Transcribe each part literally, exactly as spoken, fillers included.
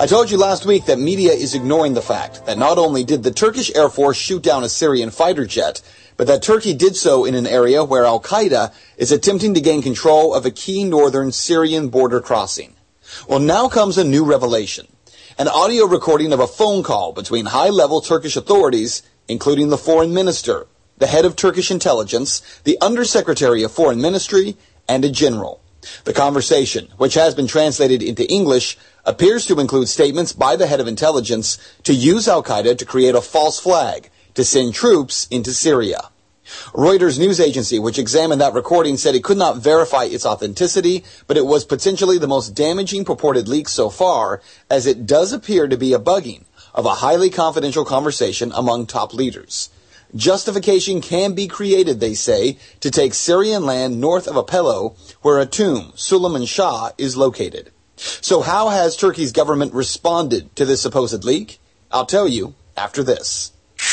I told you last week that media is ignoring the fact that not only did the Turkish Air Force shoot down a Syrian fighter jet, but that Turkey did so in an area where Al-Qaeda is attempting to gain control of a key northern Syrian border crossing. Well, now comes a new revelation. An audio recording of a phone call between high-level Turkish authorities, including the foreign minister, the head of Turkish intelligence, the undersecretary of foreign ministry, and a general. The conversation, which has been translated into English, appears to include statements by the head of intelligence to use Al-Qaeda to create a false flag to send troops into Syria. Reuters news agency, which examined that recording, said it could not verify its authenticity, but it was potentially the most damaging purported leak so far, as it does appear to be a bugging of a highly confidential conversation among top leaders. Justification can be created, they say, to take Syrian land north of Aleppo, where a tomb, Suleiman Shah, is located. So how has Turkey's government responded to this supposed leak? I'll tell you after this.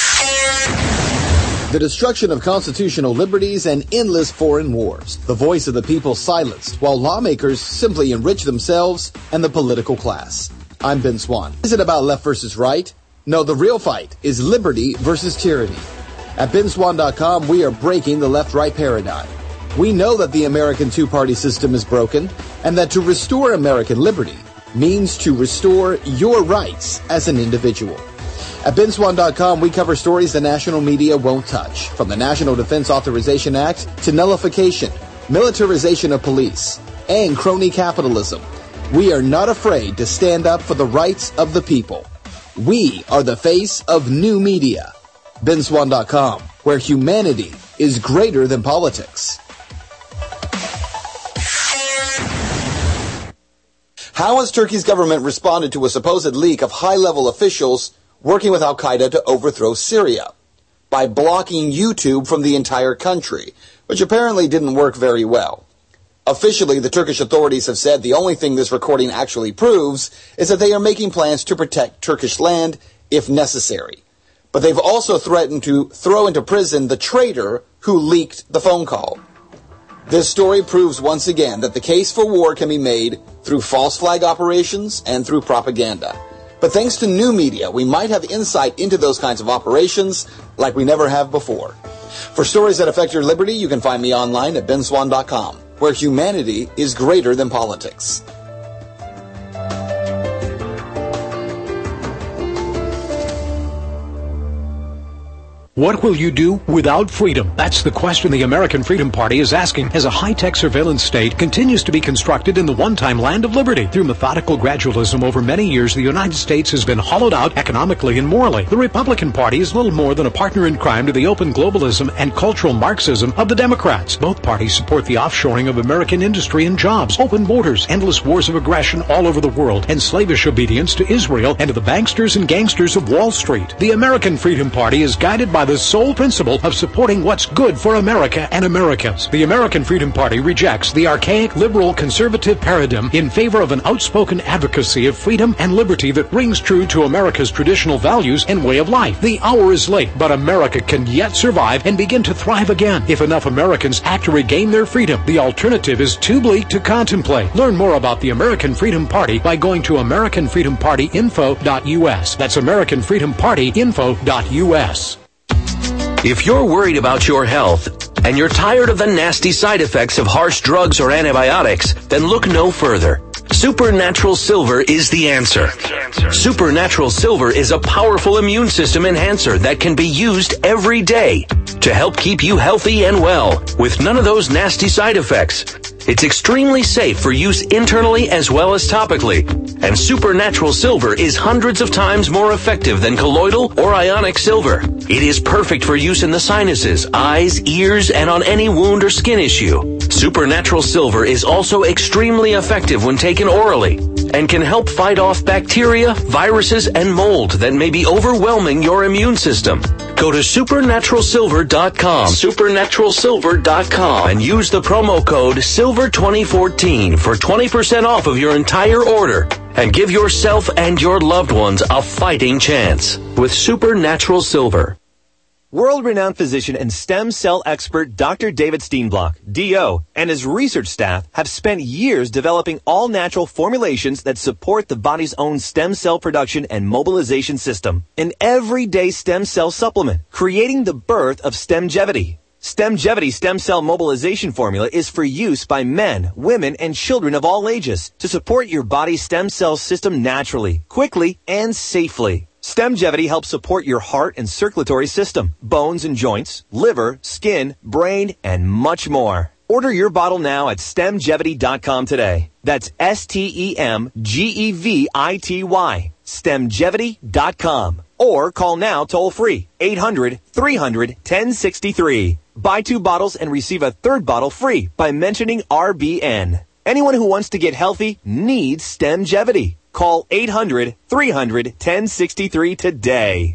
The destruction of constitutional liberties and endless foreign wars. The voice of the people silenced, while lawmakers simply enrich themselves and the political class. I'm Ben Swan. Is it about left versus right? No, the real fight is liberty versus tyranny. At Ben Swan dot com, we are breaking the left-right paradigm. We know that the American two-party system is broken, and that to restore American liberty means to restore your rights as an individual. At Ben Swan dot com, we cover stories the national media won't touch, from the National Defense Authorization Act to nullification, militarization of police, and crony capitalism. We are not afraid to stand up for the rights of the people. We are the face of new media. Ben Swan dot com, where humanity is greater than politics. How has Turkey's government responded to a supposed leak of high-level officials working with Al-Qaeda to overthrow Syria? By blocking YouTube from the entire country, which apparently didn't work very well. Officially, the Turkish authorities have said the only thing this recording actually proves is that they are making plans to protect Turkish land if necessary. But they've also threatened to throw into prison the traitor who leaked the phone call. This story proves once again that the case for war can be made through false flag operations and through propaganda. But thanks to new media, we might have insight into those kinds of operations like we never have before. For stories that affect your liberty, you can find me online at Ben Swan dot com, where humanity is greater than politics. What will you do without freedom? That's the question the American Freedom Party is asking as a high-tech surveillance state continues to be constructed in the one-time land of liberty. Through methodical gradualism over many years, the United States has been hollowed out economically and morally. The Republican Party is little more than a partner in crime to the open globalism and cultural Marxism of the Democrats. Both parties support the offshoring of American industry and jobs, open borders, endless wars of aggression all over the world, and slavish obedience to Israel and to the banksters and gangsters of Wall Street. The American Freedom Party is guided by the sole principle of supporting what's good for America and Americans. The American Freedom Party rejects the archaic liberal conservative paradigm in favor of an outspoken advocacy of freedom and liberty that rings true to America's traditional values and way of life. The hour is late, but America can yet survive and begin to thrive again if enough Americans act to regain their freedom. The alternative is too bleak to contemplate. Learn more about the American Freedom Party by going to American Freedom Party info dot U S. That's American Freedom Party info dot U S. If you're worried about your health and you're tired of the nasty side effects of harsh drugs or antibiotics, then look no further. Supernatural Silver is the answer. Supernatural Silver is a powerful immune system enhancer that can be used every day to help keep you healthy and well with none of those nasty side effects. It's extremely safe for use internally as well as topically. And Supernatural Silver is hundreds of times more effective than colloidal or ionic silver. It is perfect for use in the sinuses, eyes, ears, and on any wound or skin issue. Supernatural Silver is also extremely effective when taken orally and can help fight off bacteria, viruses, and mold that may be overwhelming your immune system. Go to supernatural silver dot com, supernatural silver dot com, and use the promo code silver twenty fourteen for twenty percent off of your entire order. And give yourself and your loved ones a fighting chance with Supernatural Silver. World-renowned physician and stem cell expert Doctor David Steenblock, D O, and his research staff have spent years developing all-natural formulations that support the body's own stem cell production and mobilization system. An everyday stem cell supplement, creating the birth of Stemgevity. Stemgevity stem cell mobilization formula is for use by men, women, and children of all ages to support your body's stem cell system naturally, quickly, and safely. Stemgevity helps support your heart and circulatory system, bones and joints, liver, skin, brain, and much more. Order your bottle now at stemgevity dot com today. That's S T E M G E V I T Y. stemgevity dot com. Or call now toll free, eight hundred, three hundred, ten sixty-three. Buy two bottles and receive a third bottle free by mentioning R B N. Anyone who wants to get healthy needs Stemgevity. Call eight hundred, three hundred, ten sixty-three today.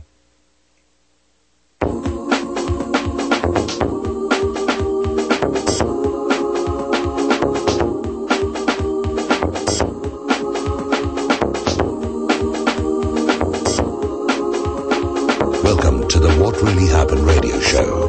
Welcome to the What Really Happened radio show.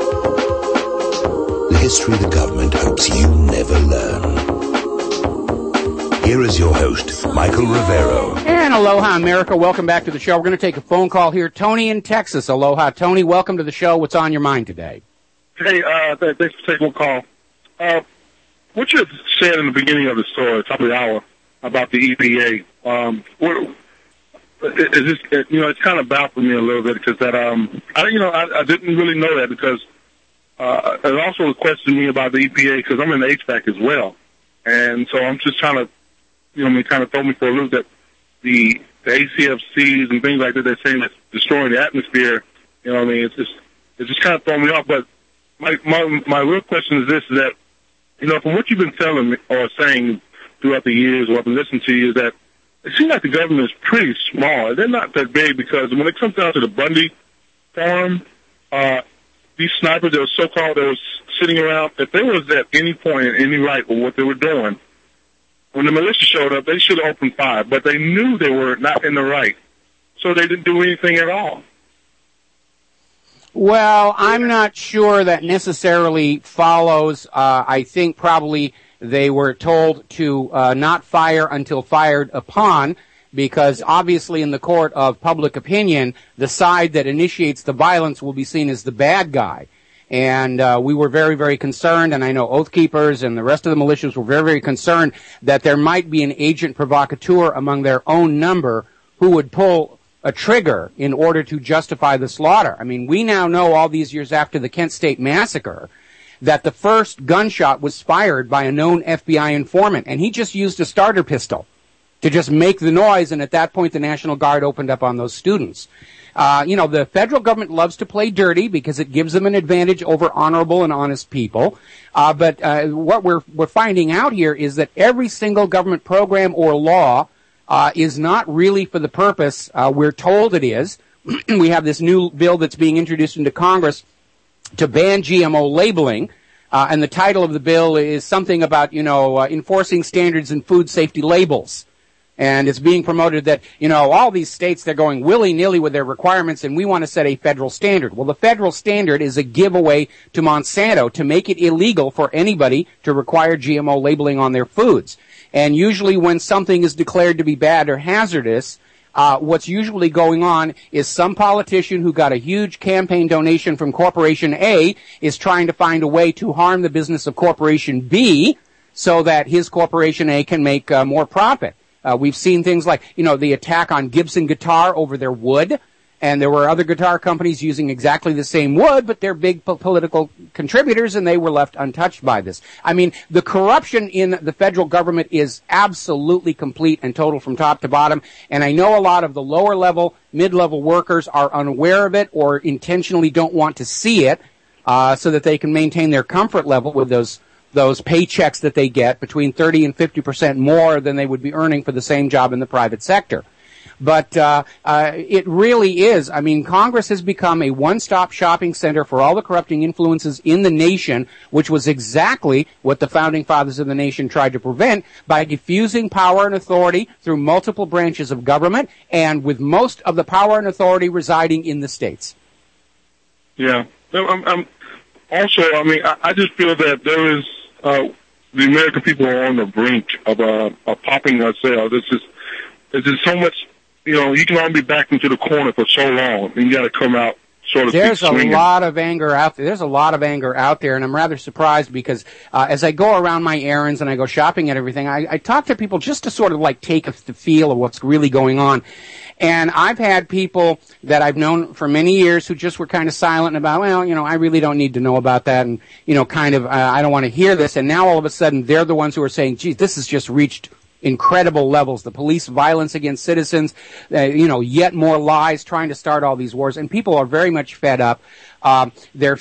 The history the government hopes you never learn. Here is your host, Michael Rivero. And aloha, America. Welcome back to the show. We're going to take a phone call here. Tony in Texas. Aloha. Tony, welcome to the show. What's on your mind today? Hey, uh, th- thanks for taking my call. Uh, what you said in the beginning of the story, top of the hour, about the E P A, um, what, is this, you know, it's kind of baffled me a little bit because that, um, I, you know, I, I didn't really know that because uh, it also questioned me about the E P A because I'm in the H V A C as well. And so I'm just trying to, you know, they kind of throw me for a loop that the, the A C F Cs and things like that, they're saying it's destroying the atmosphere. You know what I mean? It's just, it's just kind of throwing me off. But my, my, my real question is this, is that, you know, from what you've been telling me or saying throughout the years or I've been listening to you is that it seems like the government is pretty small. They're not that big because when it comes down to the Bundy farm, uh, these snipers that were so-called that was sitting around, if they was at any point in any right with what they were doing, when the militia showed up, they should have opened fire, but they knew they were not in the right, so they didn't do anything at all. Well, I'm not sure that necessarily follows. Uh, I think probably they were told to uh, not fire until fired upon, because obviously in the court of public opinion, the side that initiates the violence will be seen as the bad guy. And uh, we were very, very concerned, and I know Oath Keepers and the rest of the militias were very, very concerned that there might be an agent provocateur among their own number who would pull a trigger in order to justify the slaughter. I mean, we now know all these years after the Kent State Massacre that the first gunshot was fired by a known F B I informant, and he just used a starter pistol to just make the noise, and at that point the National Guard opened up on those students. Uh, you know, the federal government loves to play dirty because it gives them an advantage over honorable and honest people. Uh, but uh, what we're we're finding out here is that every single government program or law uh, is not really for the purpose uh, we're told it is. We have this new bill that's being introduced into Congress to ban G M O labeling. Uh, and the title of the bill is something about, you know, uh, enforcing standards in food safety labels. And it's being promoted that, you know, all these states, they're going willy-nilly with their requirements, and we want to set a federal standard. Well, the federal standard is a giveaway to Monsanto to make it illegal for anybody to require G M O labeling on their foods. And usually when something is declared to be bad or hazardous, uh, what's usually going on is some politician who got a huge campaign donation from Corporation A is trying to find a way to harm the business of Corporation B so that his Corporation A can make uh, more profit. Uh, we've seen things like, you know, the attack on Gibson Guitar over their wood, and there were other guitar companies using exactly the same wood, but they're big po- political contributors, and they were left untouched by this. I mean, the corruption in the federal government is absolutely complete and total from top to bottom, and I know a lot of the lower-level, mid-level workers are unaware of it or intentionally don't want to see it uh, so that they can maintain their comfort level with those those paychecks that they get, between thirty and fifty percent more than they would be earning for the same job in the private sector. But uh, uh, it really is. I mean, Congress has become a one-stop shopping center for all the corrupting influences in the nation, which was exactly what the founding fathers of the nation tried to prevent by diffusing power and authority through multiple branches of government, and with most of the power and authority residing in the states. Yeah. I'm, I'm also, I mean, I, I just feel that there is, uh, the American people are on the brink of, uh, of popping ourselves. It's just, it's just so much, you know, you can only be backed into the corner for so long, and you got to come out sort of. There's a swinging. lot of anger out there. There's a lot of anger out there, and I'm rather surprised because uh, as I go around my errands and I go shopping and everything, I, I talk to people just to sort of like take a, the feel of what's really going on. And I've had people that I've known for many years who just were kind of silent about, well, you know, I really don't need to know about that, and, you know, kind of, uh, I don't want to hear this. And now all of a sudden they're the ones who are saying, geez, this has just reached incredible levels. The police violence against citizens, uh, you know, yet more lies trying to start all these wars. And people are very much fed up. Um, they're,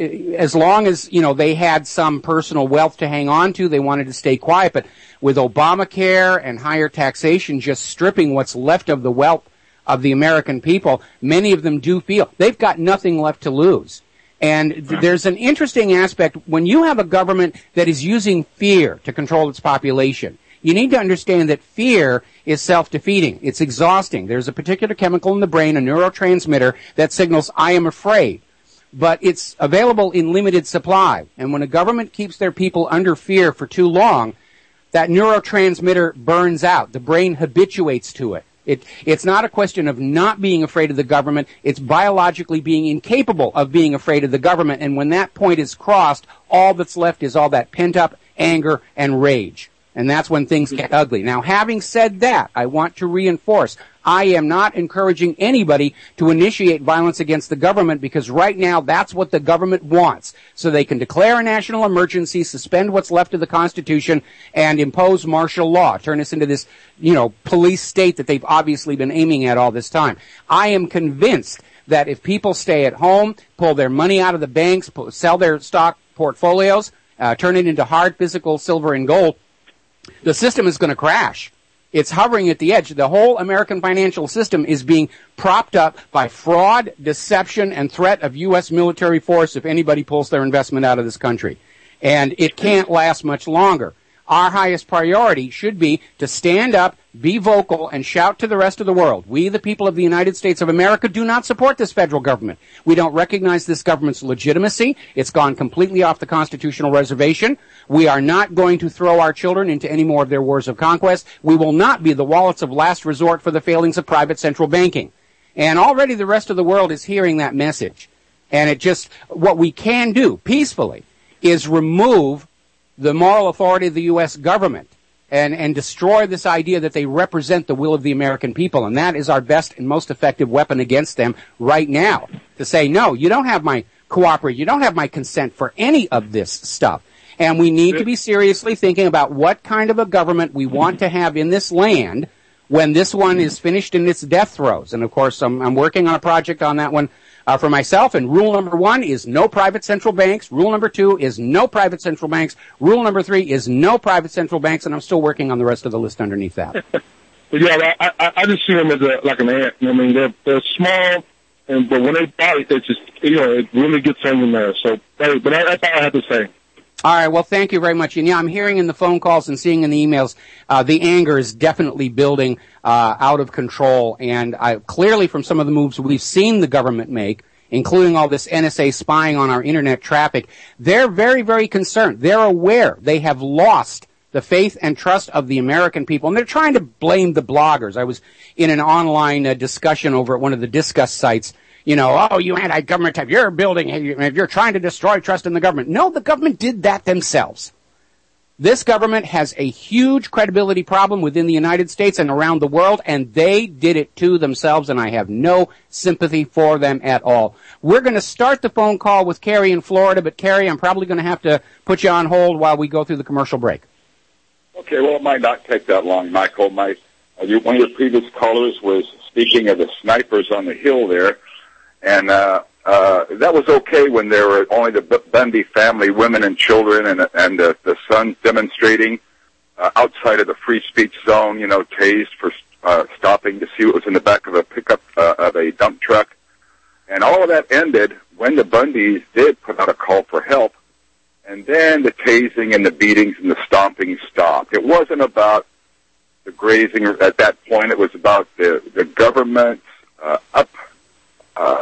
as long as, you know, they had some personal wealth to hang on to, they wanted to stay quiet. But with Obamacare and higher taxation just stripping what's left of the wealth of the American people, many of them do feel they've got nothing left to lose. And th- there's an interesting aspect when you have a government that is using fear to control its population. You need to understand that fear is self-defeating. It's exhausting. There's a particular chemical in the brain, a neurotransmitter, that signals, I am afraid. But it's available in limited supply. And when a government keeps their people under fear for too long, that neurotransmitter burns out. The brain habituates to it. It, it's not a question of not being afraid of the government. It's biologically being incapable of being afraid of the government. And when that point is crossed, all that's left is all that pent-up anger and rage. And that's when things get ugly. Now, having said that, I want to reinforce, I am not encouraging anybody to initiate violence against the government because right now that's what the government wants. So they can declare a national emergency, suspend what's left of the Constitution, and impose martial law, turn us into this, you know, police state that they've obviously been aiming at all this time. I am convinced that if people stay at home, pull their money out of the banks, pull, sell their stock portfolios, uh, turn it into hard physical silver and gold, the system is going to crash. It's hovering at the edge. The whole American financial system is being propped up by fraud, deception, and threat of U S military force if anybody pulls their investment out of this country. And it can't last much longer. Our highest priority should be to stand up, be vocal, and shout to the rest of the world. We, the people of the United States of America, do not support this federal government. We don't recognize this government's legitimacy. It's gone completely off the constitutional reservation. We are not going to throw our children into any more of their wars of conquest. We will not be the wallets of last resort for the failings of private central banking. And already the rest of the world is hearing that message. And it just, what we can do peacefully is remove the moral authority of the U S government and, and destroy this idea that they represent the will of the American people. And that is our best and most effective weapon against them right now. To say, no, you don't have my cooperation, you don't have my consent for any of this stuff. And we need to be seriously thinking about what kind of a government we want to have in this land when this one is finished in its death throes. And of course, I'm, I'm working on a project on that one Uh, for myself, and rule number one is no private central banks. Rule number two is no private central banks. Rule number three is no private central banks, and I'm still working on the rest of the list underneath that. But yeah, I, I, I just see them as a, like an ant. I mean, they're they're small, and but when they bite, they just, you know, it really gets on your nerves. So, but that's all I have to say. All right, well, thank you very much. And yeah, I'm hearing in the phone calls and seeing in the emails, uh, the anger is definitely building, uh, out of control. And I, clearly from some of the moves we've seen the government make, including all this N S A spying on our internet traffic, they're very, very concerned. They're aware they have lost the faith and trust of the American people. And they're trying to blame the bloggers. I was in an online uh, discussion over at one of the Discuss sites. You know, oh, you anti-government type, you're building, you're trying to destroy trust in the government. No, the government did that themselves. This government has a huge credibility problem within the United States and around the world, and they did it to themselves, and I have no sympathy for them at all. We're going to start the phone call with Carrie in Florida, but Carrie, I'm probably going to have to put you on hold while we go through the commercial break. Okay, well, it might not take that long, Michael. My, uh, you, one of your previous callers was speaking of the snipers on the hill there, and uh, uh, that was okay when there were only the Bundy family, women and children, and, and uh, the sons demonstrating uh, outside of the free speech zone, you know, tased for uh, stopping to see what was in the back of a pickup uh, of a dump truck. And all of that ended when the Bundys did put out a call for help, and then the tasing and the beatings and the stomping stopped. It wasn't about the grazing at that point. It was about the, the government's uh, up, uh,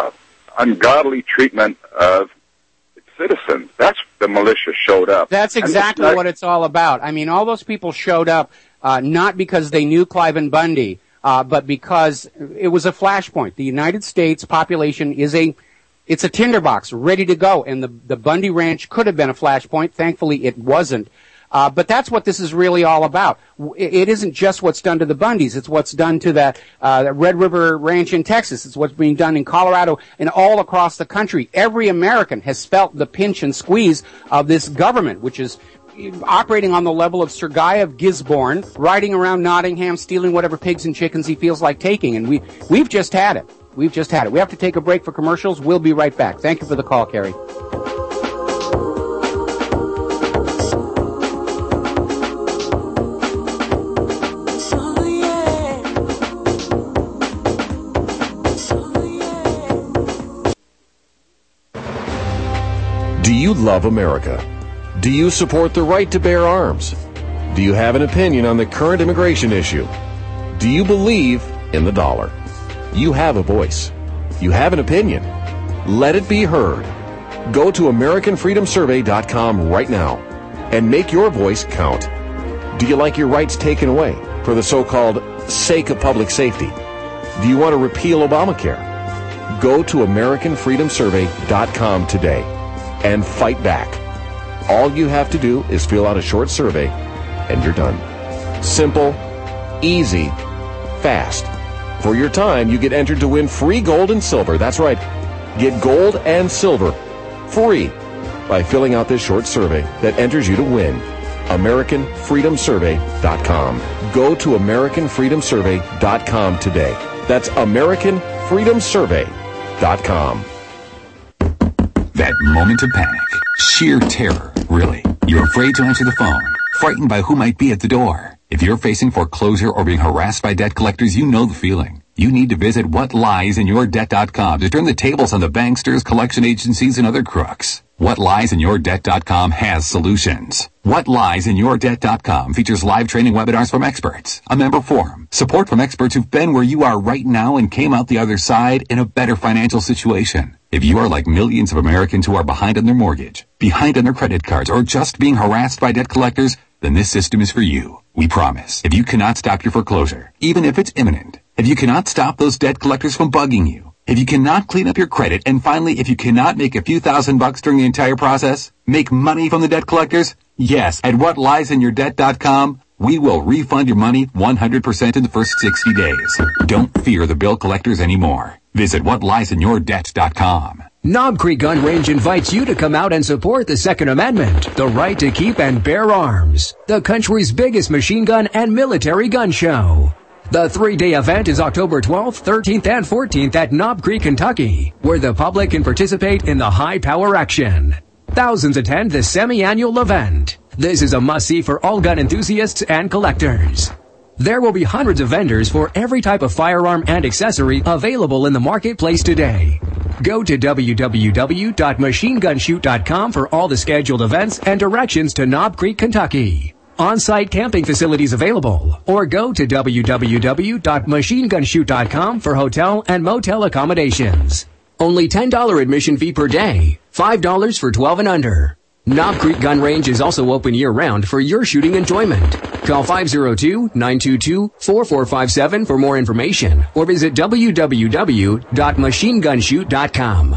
ungodly treatment of citizens. That's the militia showed up. That's exactly not, what it's all about. I mean, all those people showed up uh, not because they knew Cliven Bundy, uh, but because it was a flashpoint. The United States population is a it's a tinderbox ready to go, and the the Bundy Ranch could have been a flashpoint. Thankfully, it wasn't. Uh, but that's what this is really all about. It, it isn't just what's done to the Bundys. It's what's done to that, uh, that Red River Ranch in Texas. It's what's being done in Colorado and all across the country. Every American has felt the pinch and squeeze of this government, which is operating on the level of Sir Guy of Gisborne, riding around Nottingham, stealing whatever pigs and chickens he feels like taking. And we, we've just had it. We've just had it. We have to take a break for commercials. We'll be right back. Thank you for the call, Carrie. Do you love America? Do you support the right to bear arms? Do you have an opinion on the current immigration issue? Do you believe in the dollar? You have a voice. You have an opinion. Let it be heard. Go to American Freedom Survey dot com right now and make your voice count. Do you like your rights taken away for the so-called sake of public safety? Do you want to repeal Obamacare? Go to American Freedom Survey dot com today and fight back. All you have to do is fill out a short survey and you're done. Simple, easy, fast. For your time, you get entered to win free gold and silver. That's right. Get gold and silver free by filling out this short survey that enters you to win. American Freedom Survey dot com. Go to American Freedom Survey dot com today. That's American Freedom Survey dot com. That moment of panic, sheer terror, really. You're afraid to answer the phone, frightened by who might be at the door. If you're facing foreclosure or being harassed by debt collectors, you know the feeling. You need to visit what lies in your debt dot com to turn the tables on the banksters, collection agencies, and other crooks. what lies in your debt dot com has solutions. what lies in your debt dot com features live training webinars from experts, a member forum, support from experts who've been where you are right now and came out the other side in a better financial situation. If you are like millions of Americans who are behind on their mortgage, behind on their credit cards, or just being harassed by debt collectors, then this system is for you. We promise. If you cannot stop your foreclosure, even if it's imminent, if you cannot stop those debt collectors from bugging you, if you cannot clean up your credit, and finally, if you cannot make a few thousand bucks during the entire process, make money from the debt collectors, yes, at what lies in your debt dot com, we will refund your money one hundred percent in the first sixty days. Don't fear the bill collectors anymore. Visit what lies in your debt dot com. Knob Creek Gun Range invites you to come out and support the Second Amendment, the right to keep and bear arms, the country's biggest machine gun and military gun show. The three-day event is October twelfth, thirteenth, and fourteenth at Knob Creek, Kentucky, where the public can participate in the high-power action. Thousands attend the semi-annual event. This is a must-see for all gun enthusiasts and collectors. There will be hundreds of vendors for every type of firearm and accessory available in the marketplace today. Go to w w w dot machine gun shoot dot com for all the scheduled events and directions to Knob Creek, Kentucky. On-site camping facilities available, or go to w w w dot machine gun shoot dot com for hotel and motel accommodations. Only ten dollars admission fee per day, five dollars for twelve and under. Knob Creek Gun Range is also open year-round for your shooting enjoyment. Call five oh two, nine two two, four four five seven for more information, or visit w w w dot machine gun shoot dot com.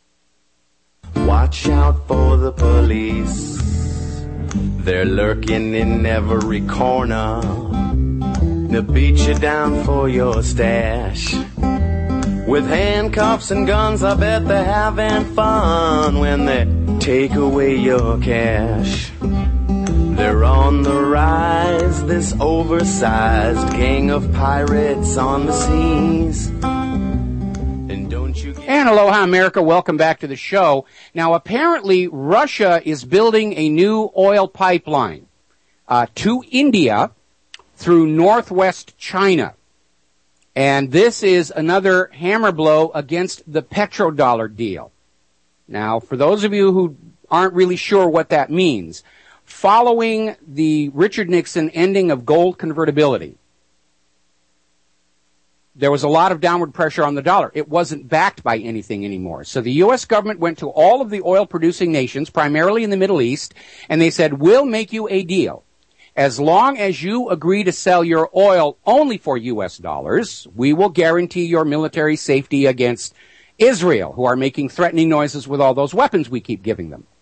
Watch out for the police. They're lurking in every corner. They'll beat you down for your stash. With handcuffs and guns, I bet they're having fun when they take away your cash. They're on the rise, this oversized gang of pirates on the seas. And don't you get... And aloha, America. Welcome back to the show. Now, apparently, Russia is building a new oil pipeline uh, to India through northwest China. And this is another hammer blow against the petrodollar deal. Now, for those of you who aren't really sure what that means, following the Richard Nixon ending of gold convertibility, there was a lot of downward pressure on the dollar. It wasn't backed by anything anymore. So the U S government went to all of the oil-producing nations, primarily in the Middle East, and they said, we'll make you a deal. As long as you agree to sell your oil only for U S dollars, we will guarantee your military safety against Israel, who are making threatening noises with all those weapons we keep giving them.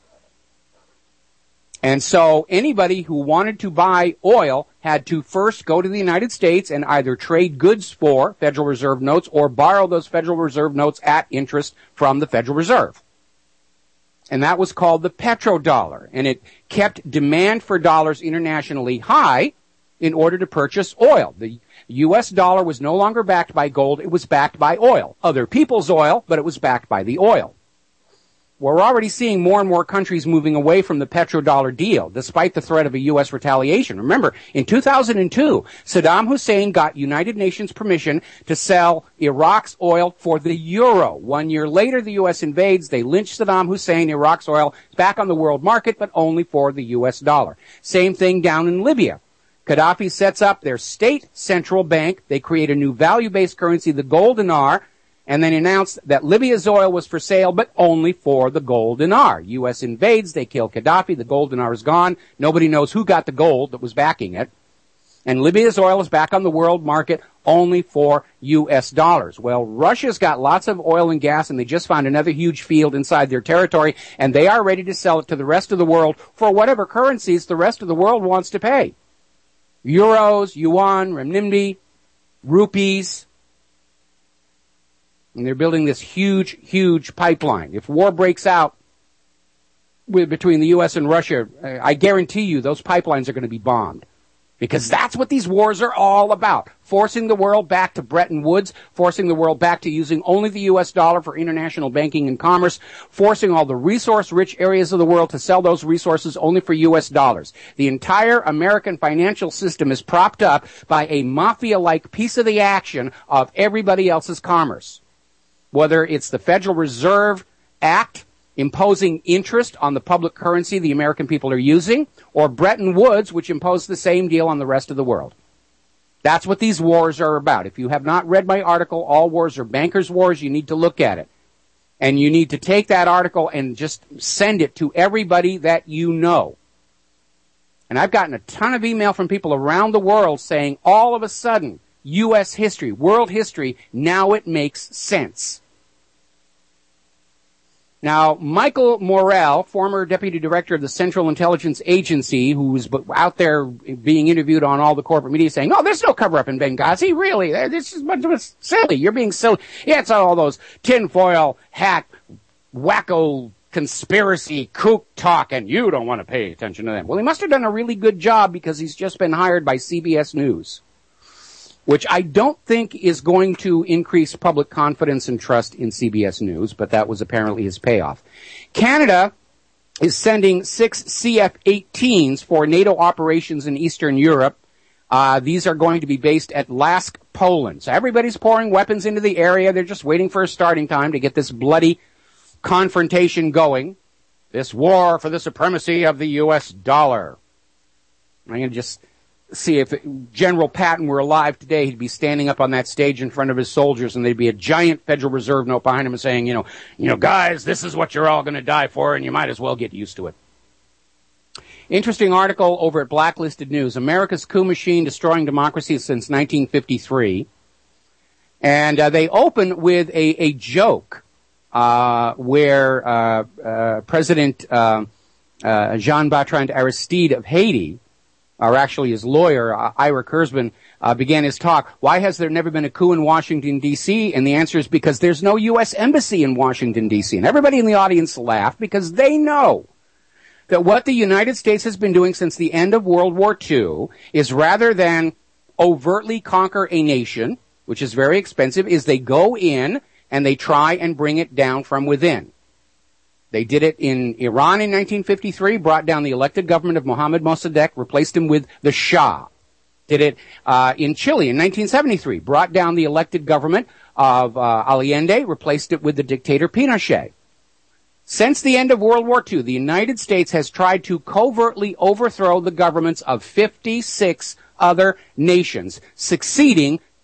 And so anybody who wanted to buy oil had to first go to the United States and either trade goods for Federal Reserve notes or borrow those Federal Reserve notes at interest from the Federal Reserve. And that was called the petrodollar. And it kept demand for dollars internationally high in order to purchase oil. The U S dollar was no longer backed by gold. It was backed by oil. Other people's oil, but it was backed by the oil. We're already seeing more and more countries moving away from the petrodollar deal, despite the threat of a U S retaliation. Remember, in two thousand two, Saddam Hussein got United Nations permission to sell Iraq's oil for the euro. One year later, the U S invades. They lynch Saddam Hussein. Iraq's oil is back on the world market, but only for the U S dollar. Same thing down in Libya. Gaddafi sets up their state central bank. They create a new value-based currency, the gold dinar, and then announced that Libya's oil was for sale, but only for the gold dinar. U S invades, they kill Gaddafi, the gold dinar is gone. Nobody knows who got the gold that was backing it. And Libya's oil is back on the world market only for U S dollars. Well, Russia's got lots of oil and gas, and they just found another huge field inside their territory, and they are ready to sell it to the rest of the world for whatever currencies the rest of the world wants to pay. Euros, yuan, renminbi, rupees. And they're building this huge, huge pipeline. If war breaks out with, between the U S and Russia, I guarantee you those pipelines are going to be bombed. Because that's what these wars are all about. Forcing the world back to Bretton Woods, forcing the world back to using only the U S dollar for international banking and commerce, forcing all the resource-rich areas of the world to sell those resources only for U S dollars. The entire American financial system is propped up by a mafia-like piece of the action of everybody else's commerce. Whether it's the Federal Reserve Act imposing interest on the public currency the American people are using, or Bretton Woods, which imposed the same deal on the rest of the world. That's what these wars are about. If you have not read my article, All Wars Are Bankers' Wars, you need to look at it. And you need to take that article and just send it to everybody that you know. And I've gotten a ton of email from people around the world saying, all of a sudden, U S history, world history, now it makes sense. Now, Michael Morell, former deputy director of the Central Intelligence Agency, who was out there being interviewed on all the corporate media saying, oh, there's no cover-up in Benghazi, really. This is much of silly. You're being silly. Yeah, it's all those tinfoil hat, wacko conspiracy kook talk, and you don't want to pay attention to them. Well, he must have done a really good job because he's just been hired by C B S News, which I don't think is going to increase public confidence and trust in C B S News, but that was apparently his payoff. Canada is sending six C F eighteens for NATO operations in Eastern Europe. Uh, these are going to be based at Lask, Poland. So everybody's pouring weapons into the area. They're just waiting for a starting time to get this bloody confrontation going. This war for the supremacy of the U S dollar. I'm going to just see if General Patton were alive today, he'd be standing up on that stage in front of his soldiers, and there'd be a giant Federal Reserve note behind him saying, you know, you know, guys, this is what you're all going to die for, and you might as well get used to it. Interesting article over at Blacklisted News. America's coup machine destroying democracy since nineteen fifty-three. And uh, they open with a, a joke uh, where uh, uh, President uh, uh, Jean-Bertrand Aristide of Haiti, or actually his lawyer, uh, Ira Kurzban, uh, began his talk. Why has there never been a coup in Washington, D C? And the answer is because there's no U S embassy in Washington, D C. And everybody in the audience laughed because they know that what the United States has been doing since the end of World War Two is, rather than overtly conquer a nation, which is very expensive, is they go in and they try and bring it down from within. They did it in Iran in nineteen fifty-three, brought down the elected government of Mohammad Mossadegh, replaced him with the Shah. Did it uh, in Chile in nineteen seventy-three, brought down the elected government of uh, Allende, replaced it with the dictator Pinochet. Since the end of World War Two, the United States has tried to covertly overthrow the governments of fifty-six other nations, succeeding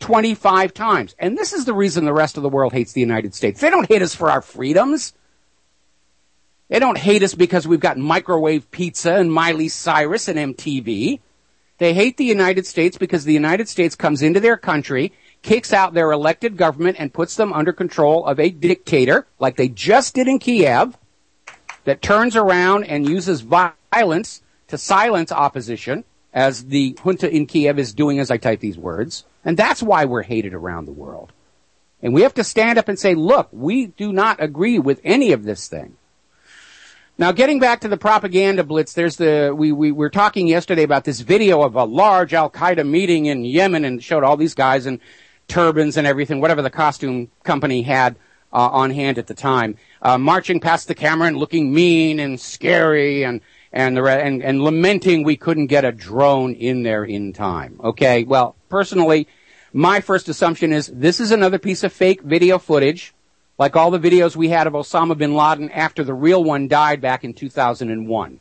twenty-five times. And this is the reason the rest of the world hates the United States. They don't hate us for our freedoms. They don't hate us because we've got microwave pizza and Miley Cyrus and M T V. They hate the United States because the United States comes into their country, kicks out their elected government, and puts them under control of a dictator, like they just did in Kiev, that turns around and uses violence to silence opposition, as the junta in Kiev is doing as I type these words. And that's why we're hated around the world. And we have to stand up and say, look, we do not agree with any of this thing. Now, getting back to the propaganda blitz, there's the, we, we were talking yesterday about this video of a large Al-Qaeda meeting in Yemen, and showed all these guys in turbans and everything, whatever the costume company had uh, on hand at the time, uh, marching past the camera and looking mean and scary and, and, the, and, and lamenting we couldn't get a drone in there in time. Okay, well, personally, my first assumption is this is another piece of fake video footage, like all the videos we had of Osama bin Laden after the real one died back in two thousand one.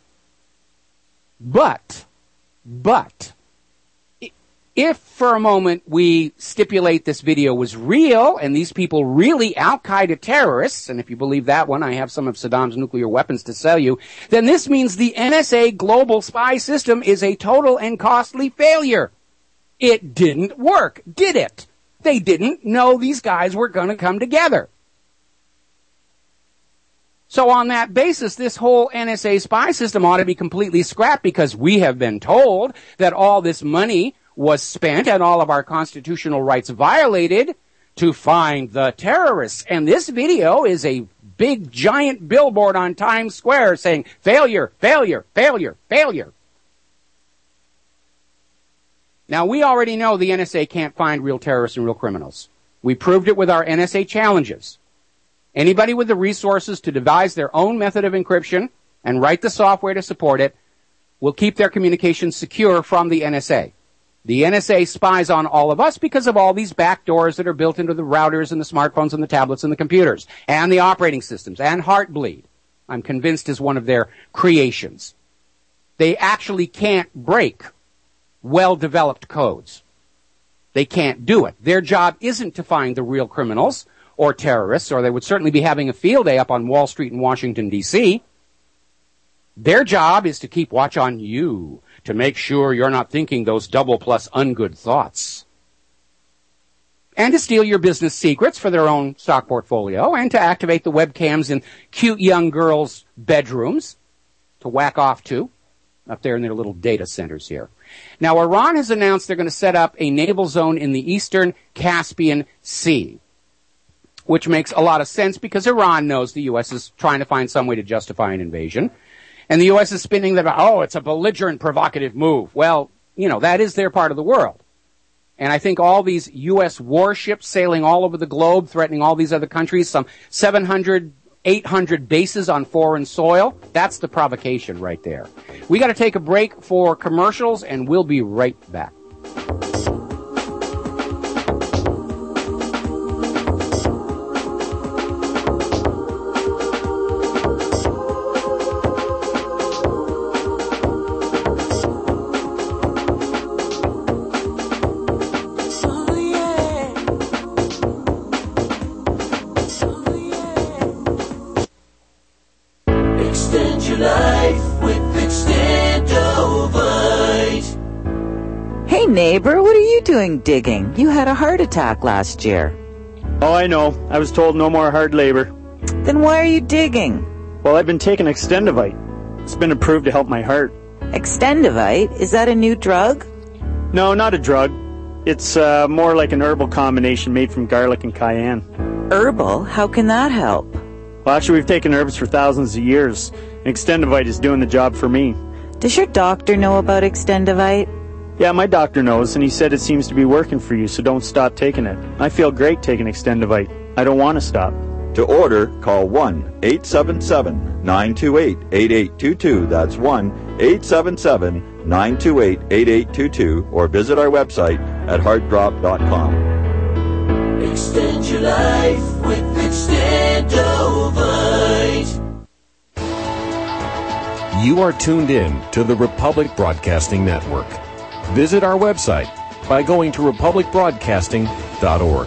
But, but, if for a moment we stipulate this video was real and these people really Al-Qaeda terrorists, and if you believe that one, I have some of Saddam's nuclear weapons to sell you, then this means the N S A global spy system is a total and costly failure. It didn't work, did it? They didn't know these guys were going to come together. So on that basis, this whole N S A spy system ought to be completely scrapped, because we have been told that all this money was spent and all of our constitutional rights violated to find the terrorists. And this video is a big giant billboard on Times Square saying failure, failure, failure, failure. Now, we already know the N S A can't find real terrorists and real criminals. We proved it with our N S A challenges. Anybody with the resources to devise their own method of encryption and write the software to support it will keep their communications secure from the N S A. The N S A spies on all of us because of all these back doors that are built into the routers and the smartphones and the tablets and the computers and the operating systems, and Heartbleed, I'm convinced, is one of their creations. They actually can't break well-developed codes. They can't do it. Their job isn't to find the real criminals or terrorists, or they would certainly be having a field day up on Wall Street in Washington, D C Their job is to keep watch on you, to make sure you're not thinking those double plus ungood thoughts. And to steal your business secrets for their own stock portfolio, and to activate the webcams in cute young girls' bedrooms to whack off to, up there in their little data centers here. Now, Iran has announced they're going to set up a naval zone in the eastern Caspian Sea, which makes a lot of sense because Iran knows the U S is trying to find some way to justify an invasion. And the U S is spinning that, oh, it's a belligerent, provocative move. Well, you know, that is their part of the world. And I think all these U S warships sailing all over the globe, threatening all these other countries, some seven hundred, eight hundred bases on foreign soil, that's the provocation right there. We got to take a break for commercials, and we'll be right back. Neighbor, what are you doing digging? You had a heart attack last year. Oh, I know. I was told no more hard labor. Then why are you digging? Well, I've been taking Extendivite. It's been approved to help my heart. Extendivite? Is that a new drug? No, not a drug. It's uh, more like an herbal combination made from garlic and cayenne. Herbal? How can that help? Well, actually, we've taken herbs for thousands of years, and Extendivite is doing the job for me. Does your doctor know about Extendivite? Yeah, my doctor knows, and he said it seems to be working for you, so don't stop taking it. I feel great taking Extendivite. I don't want to stop. To order, call one eight seven seven, nine two eight, eight eight two two. That's one eight seven seven, nine two eight, eight eight two two, or visit our website at heart drop dot com. Extend your life with Extendivite. You are tuned in to the Republic Broadcasting Network. Visit our website, by going to republic broadcasting dot org.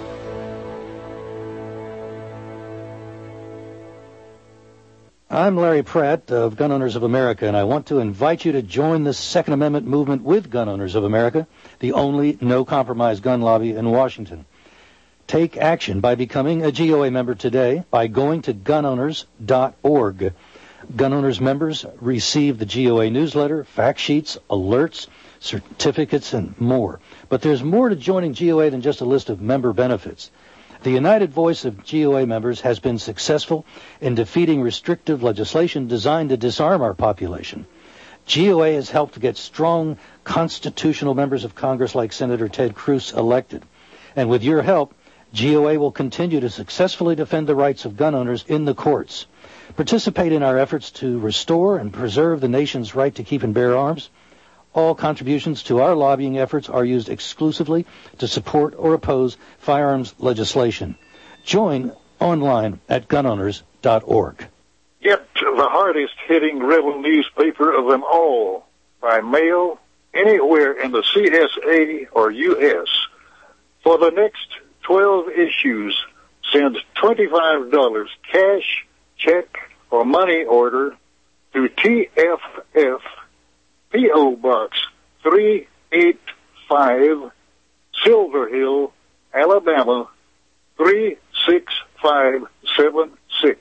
I'm Larry Pratt of Gun Owners of America, and I want to invite you to join the Second Amendment movement with Gun Owners of America, the only no-compromise gun lobby in Washington. Take action by becoming a G O A member today by going to gun owners dot org. Gun Owners members receive the G O A newsletter, fact sheets, alerts, certificates, and more. But there's more to joining G O A than just a list of member benefits. The united voice of G O A members has been successful in defeating restrictive legislation designed to disarm our population. G O A has helped get strong constitutional members of Congress like Senator Ted Cruz elected. And with your help, G O A will continue to successfully defend the rights of gun owners in the courts. Participate in our efforts to restore and preserve the nation's right to keep and bear arms. All contributions to our lobbying efforts are used exclusively to support or oppose firearms legislation. Join online at gun owners dot org. Get the hardest-hitting rebel newspaper of them all by mail anywhere in the C S A or U S For the next twelve issues, send twenty-five dollars cash, check, or money order to T F F, P O. Box three eighty-five, Silver Hill, Alabama, three six five seven six.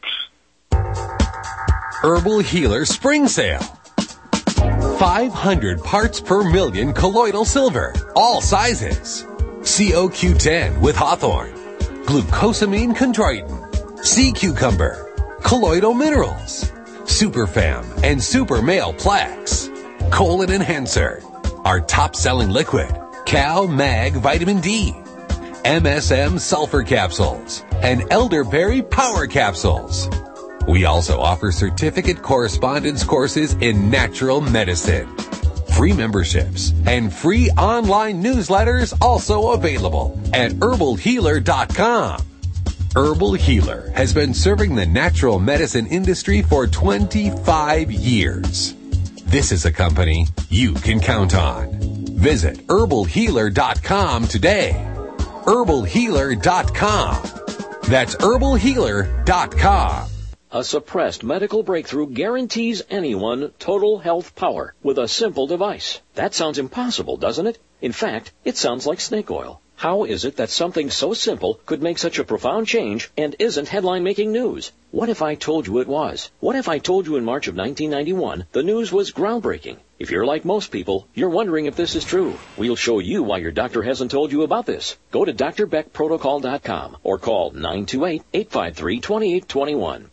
Herbal Healer Spring Sale. five hundred parts per million colloidal silver, all sizes. C O Q ten with Hawthorne, glucosamine chondroitin, sea cucumber, colloidal minerals, Superfam and Super Male Plaques, colon enhancer, our top-selling liquid, Cal Mag Vitamin D, M S M sulfur capsules, and elderberry power capsules. We also offer certificate correspondence courses in natural medicine. Free memberships and free online newsletters also available at herbal healer dot com. Herbal Healer has been serving the natural medicine industry for twenty-five years. This is a company you can count on. Visit herbal healer dot com today. herbal healer dot com. That's herbal healer dot com. A suppressed medical breakthrough guarantees anyone total health power with a simple device. That sounds impossible, doesn't it? In fact, it sounds like snake oil. How is it that something so simple could make such a profound change and isn't headline-making news? What if I told you it was? What if I told you in March of nineteen ninety-one the news was groundbreaking? If you're like most people, you're wondering if this is true. We'll show you why your doctor hasn't told you about this. Go to D R Beck Protocol dot com or call nine two eight, eight five three, two eight two one.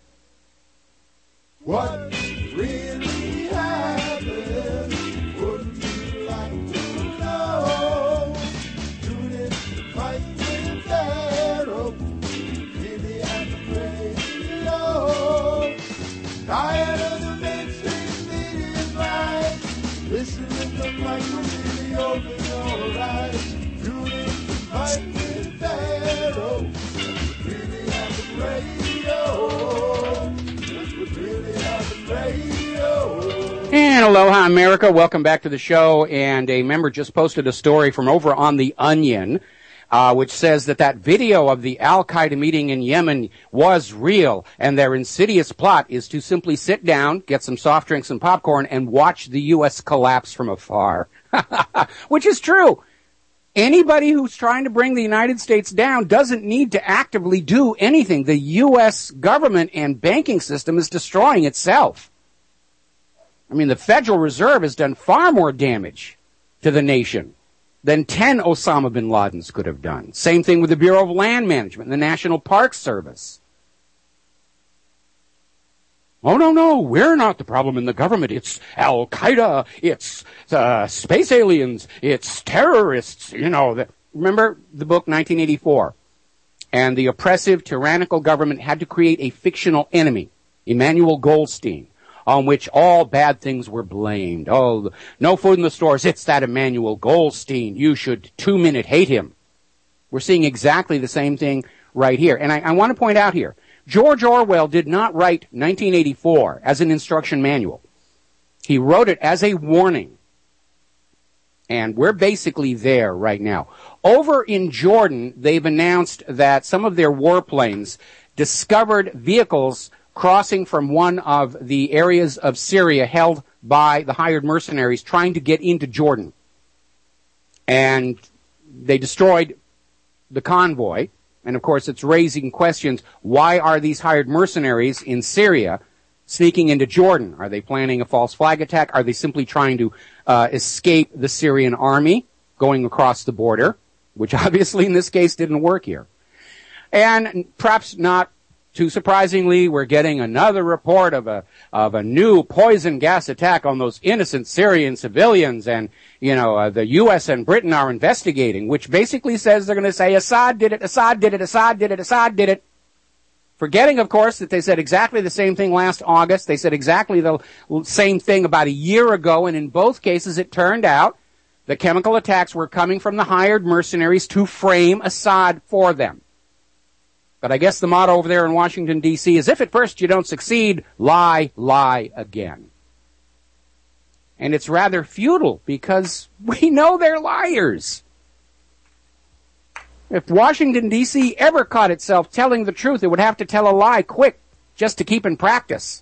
What really happened? Wouldn't you like to know? Tune in to Fight with Pharaoh. Really happened radio. Tired of the mainstream media's lies. Listening to Michael videos is alright. Tune in to Fight with Pharaoh. Really happened radio. And aloha, America. Welcome back to the show. And a member just posted a story from over on The Onion, uh, which says that that video of the Al-Qaeda meeting in Yemen was real, and their insidious plot is to simply sit down, get some soft drinks and popcorn, and watch the U S collapse from afar. Which is true. Anybody who's trying to bring the United States down doesn't need to actively do anything. The U S government and banking system is destroying itself. I mean, the Federal Reserve has done far more damage to the nation than ten Osama bin Ladens could have done. Same thing with the Bureau of Land Management and the National Park Service. Oh, no, no, we're not the problem in the government. It's Al-Qaeda, it's uh, space aliens, it's terrorists. You know, the, remember the book nineteen eighty-four? And the oppressive, tyrannical government had to create a fictional enemy, Emmanuel Goldstein, on which all bad things were blamed. Oh, no food in the stores, it's that Emmanuel Goldstein. You should two-minute hate him. We're seeing exactly the same thing right here. And I, I want to point out here, George Orwell did not write nineteen eighty-four as an instruction manual. He wrote it as a warning. And we're basically there right now. Over in Jordan, they've announced that some of their warplanes discovered vehicles crossing from one of the areas of Syria held by the hired mercenaries trying to get into Jordan. And they destroyed the convoy. And of course, it's raising questions. Why are these hired mercenaries in Syria sneaking into Jordan? Are they planning a false flag attack? Are they simply trying to uh, escape the Syrian army going across the border, which obviously in this case didn't work here? And perhaps not too surprisingly, we're getting another report of a of a new poison gas attack on those innocent Syrian civilians, and you know uh, the U S and Britain are investigating, which basically says they're going to say Assad did it, Assad did it, Assad did it, Assad did it. Forgetting, of course, that they said exactly the same thing last August. They said exactly the same thing about a year ago, and in both cases it turned out the chemical attacks were coming from the hired mercenaries to frame Assad for them. But I guess the motto over there in Washington, D C is if at first you don't succeed, lie, lie again. And it's rather futile because we know they're liars. If Washington, D C ever caught itself telling the truth, it would have to tell a lie quick just to keep in practice.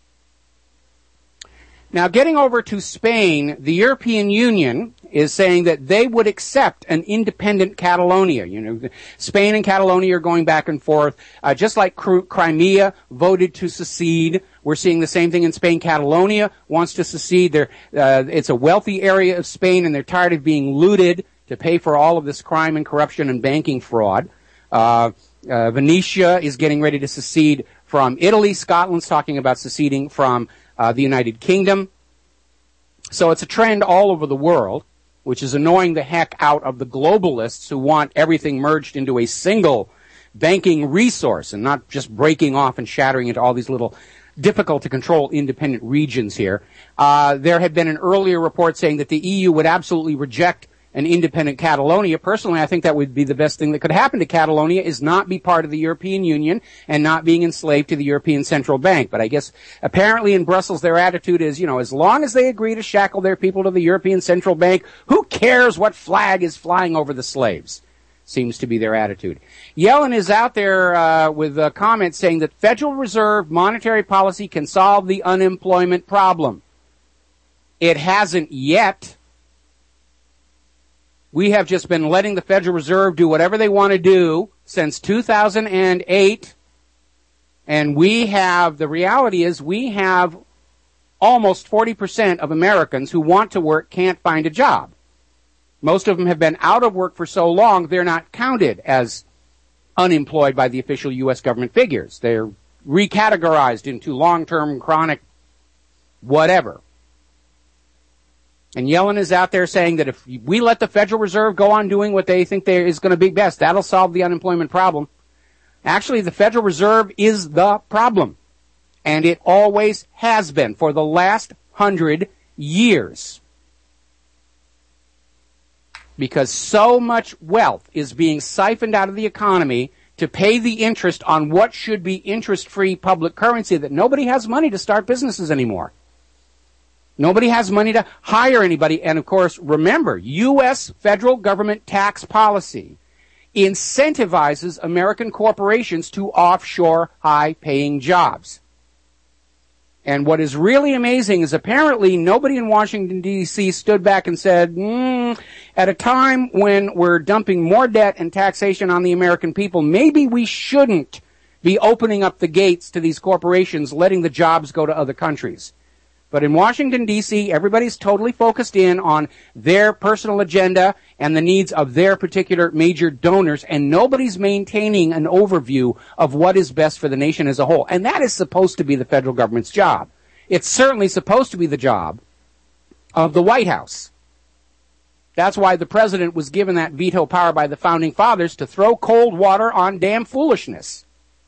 Now, getting over to Spain, the European Union is saying that they would accept an independent Catalonia. You know, Spain and Catalonia are going back and forth. Uh, just like Crimea voted to secede, we're seeing the same thing in Spain. Catalonia wants to secede. They're, uh, it's a wealthy area of Spain, and they're tired of being looted to pay for all of this crime and corruption and banking fraud. Uh, uh, Venetia is getting ready to secede from Italy. Scotland's talking about seceding from uh, the United Kingdom. So it's a trend all over the world, which is annoying the heck out of the globalists who want everything merged into a single banking resource and not just breaking off and shattering into all these little difficult to control independent regions here. Uh, there had been an earlier report saying that the E U would absolutely reject an independent Catalonia. Personally, I think that would be the best thing that could happen to Catalonia, is not be part of the European Union and not being enslaved to the European Central Bank. But I guess apparently in Brussels their attitude is, you know, as long as they agree to shackle their people to the European Central Bank, who cares what flag is flying over the slaves? Seems to be their attitude. Yellen is out there uh, with a comment saying that Federal Reserve monetary policy can solve the unemployment problem. It hasn't yet. We have just been letting the Federal Reserve do whatever they want to do since two thousand eight. And we have, the reality is we have almost forty percent of Americans who want to work can't find a job. Most of them have been out of work for so long, they're not counted as unemployed by the official U S government figures. They're recategorized into long-term, chronic, whatever. And Yellen is out there saying that if we let the Federal Reserve go on doing what they think they is going to be best, that'll solve the unemployment problem. Actually, the Federal Reserve is the problem. And it always has been for the last hundred years. Because so much wealth is being siphoned out of the economy to pay the interest on what should be interest-free public currency that nobody has money to start businesses anymore. Nobody has money to hire anybody. And, of course, remember, U S federal government tax policy incentivizes American corporations to offshore high-paying jobs. And what is really amazing is apparently nobody in Washington, D C stood back and said, mm, at a time when we're dumping more debt and taxation on the American people, maybe we shouldn't be opening up the gates to these corporations, letting the jobs go to other countries. But in Washington, D C, everybody's totally focused in on their personal agenda and the needs of their particular major donors, and nobody's maintaining an overview of what is best for the nation as a whole. And that is supposed to be the federal government's job. It's certainly supposed to be the job of the White House. That's why the president was given that veto power by the founding fathers to throw cold water on damn foolishness.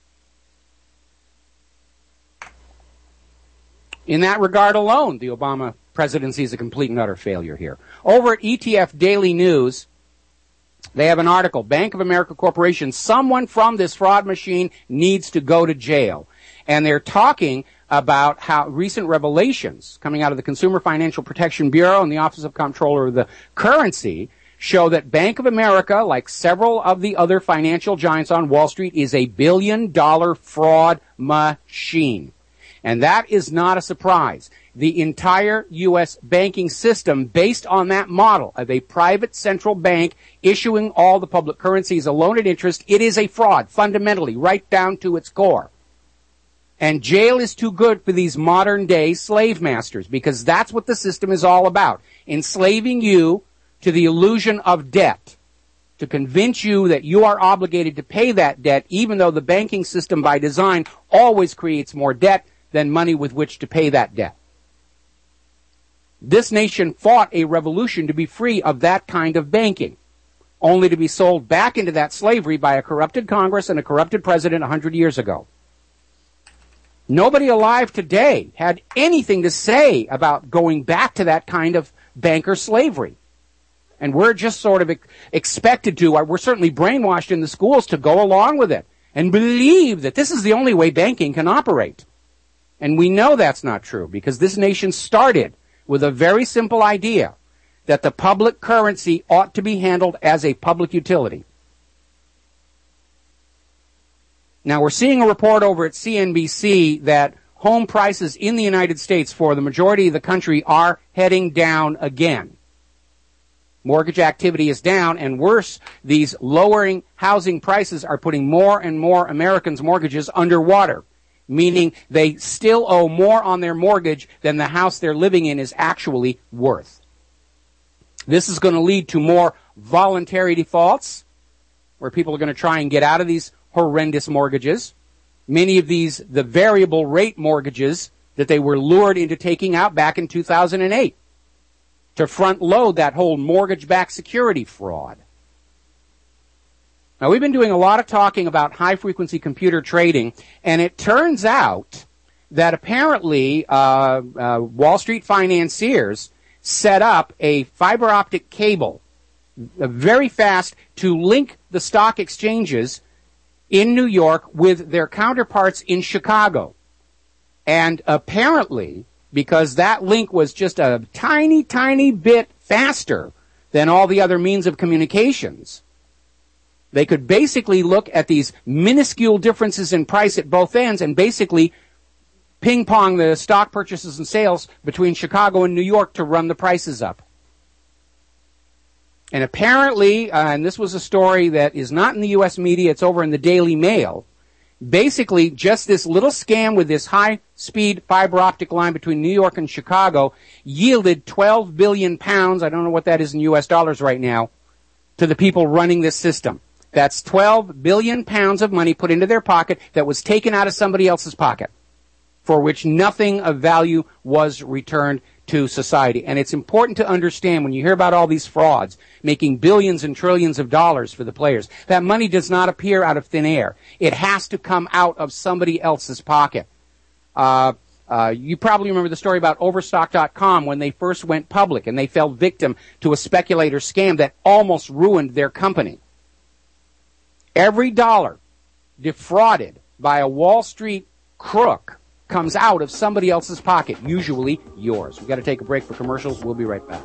In that regard alone, the Obama presidency is a complete and utter failure here. Over at E T F Daily News, they have an article, Bank of America Corporation, someone from this fraud machine needs to go to jail. And they're talking about how recent revelations coming out of the Consumer Financial Protection Bureau and the Office of Comptroller of the Currency show that Bank of America, like several of the other financial giants on Wall Street, is a billion-dollar fraud machine. And that is not a surprise. The entire U S banking system, based on that model of a private central bank issuing all the public currencies alone at interest, it is a fraud, fundamentally, right down to its core. And jail is too good for these modern-day slave masters, because that's what the system is all about, enslaving you to the illusion of debt, to convince you that you are obligated to pay that debt, even though the banking system by design always creates more debt than money with which to pay that debt. This nation fought a revolution to be free of that kind of banking, only to be sold back into that slavery by a corrupted Congress and a corrupted president a hundred years ago. Nobody alive today had anything to say about going back to that kind of banker slavery. And we're just sort of ex- expected to, we're certainly brainwashed in the schools to go along with it and believe that this is the only way banking can operate. And we know that's not true, because this nation started with a very simple idea that the public currency ought to be handled as a public utility. Now, we're seeing a report over at C N B C that home prices in the United States for the majority of the country are heading down again. Mortgage activity is down, and worse, these lowering housing prices are putting more and more Americans' mortgages underwater, meaning they still owe more on their mortgage than the house they're living in is actually worth. This is going to lead to more voluntary defaults, where people are going to try and get out of these horrendous mortgages. Many of these, the variable rate mortgages that they were lured into taking out back in two thousand eight to front load that whole mortgage-backed security fraud. Now, we've been doing a lot of talking about high-frequency computer trading, and it turns out that apparently uh, uh, Wall Street financiers set up a fiber optic cable, uh, very fast, to link the stock exchanges in New York with their counterparts in Chicago. And apparently, because that link was just a tiny, tiny bit faster than all the other means of communications, they could basically look at these minuscule differences in price at both ends and basically ping-pong the stock purchases and sales between Chicago and New York to run the prices up. And apparently, uh, and this was a story that is not in the U S media, it's over in the Daily Mail, basically just this little scam with this high-speed fiber optic line between New York and Chicago yielded twelve billion pounds, I don't know what that is in U S dollars right now, to the people running this system. That's twelve billion pounds of money put into their pocket that was taken out of somebody else's pocket, for which nothing of value was returned to society. And it's important to understand, when you hear about all these frauds making billions and trillions of dollars for the players, that money does not appear out of thin air. It has to come out of somebody else's pocket. Uh, uh, you probably remember the story about Overstock dot com when they first went public and they fell victim to a speculator scam that almost ruined their company. Every dollar defrauded by a Wall Street crook comes out of somebody else's pocket, usually yours. We've got to take a break for commercials. We'll be right back.